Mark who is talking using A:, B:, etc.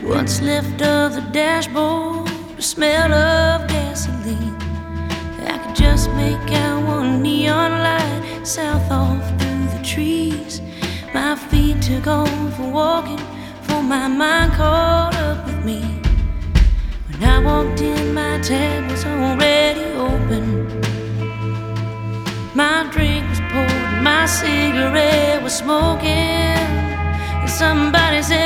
A: What's left of the dashboard, the smell of gasoline. I could just make out one neon light south off through the trees. My feet took off for walking, for my mind caught up with me. When I walked in, my tab was already open. My drink was poured, my cigarette was smoking. And somebody said,